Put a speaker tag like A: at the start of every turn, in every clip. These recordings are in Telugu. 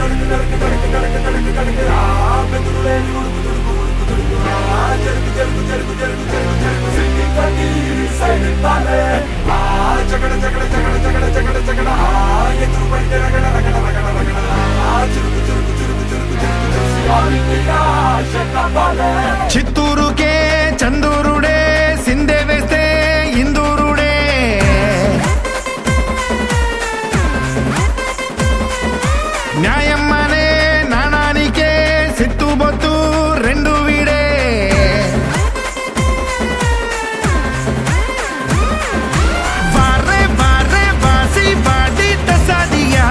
A: చిత్తూరుకే చందూరుడే సిందే వేస్తే ఇందూరుడే న్యాయమ్మనే నాణానికే సిత్తుబొత్తు రెండు వీడే వారే వారే వాసి వాడి తసాదియా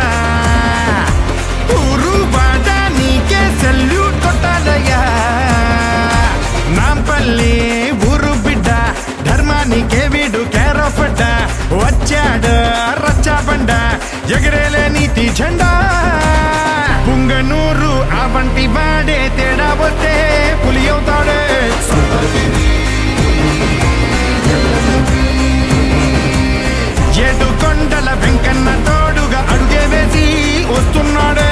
A: ఊరు వాడ నీకే సెల్యూట్ కొట్టాలయ్యా నాంపల్లి ఊరు బిడ్డ ధర్మానికే వీడు కేరఫడ్డ వచ్చాడు రచ్చాబండ ఎగరేలే నీతి జెండా పుంగనూరు ఆ వంటి వాడే తేడా వస్తే పులి అవుతాడే ఏడు కొండల వెంకన్న తోడుగా అడుగే వేసి వస్తున్నాడే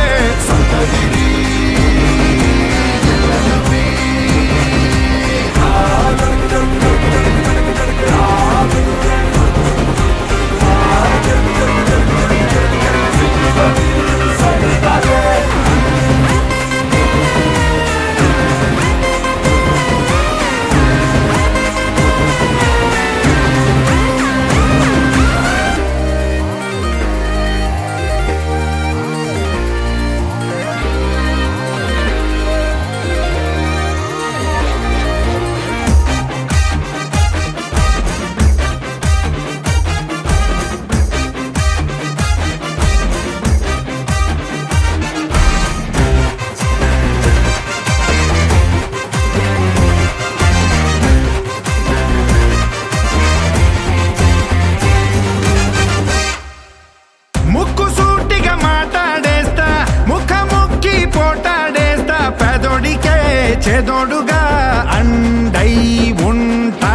A: ముక్కుసూటిగా మాట్లాడేస్తా ముఖముక్కి పోటాడేస్తా పేదోడికే చేదోడుగా అండై ఉంటా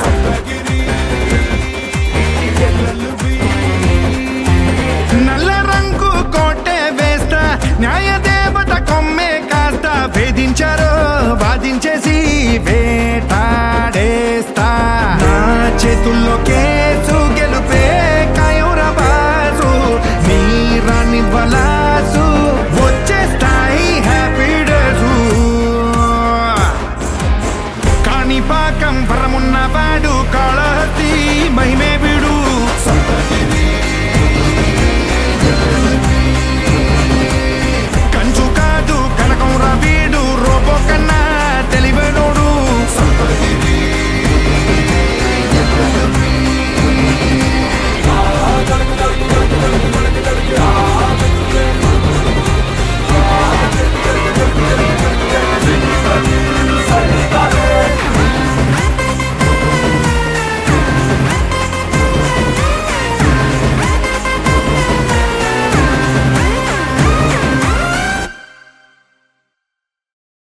A: నల్ల రంగు కోటే వేస్తా న్యాయదేవత కొమ్మే కాస్తా వేధించారు